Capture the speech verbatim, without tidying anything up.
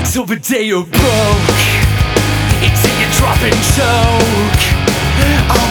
till the day you're broke, until you drop and choke. Oh,